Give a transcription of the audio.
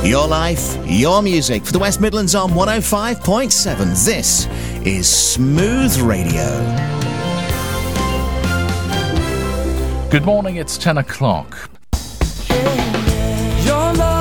Your life, your music for the West Midlands on 105.7. This is Smooth Radio. Good morning, it's 10 o'clock. Your love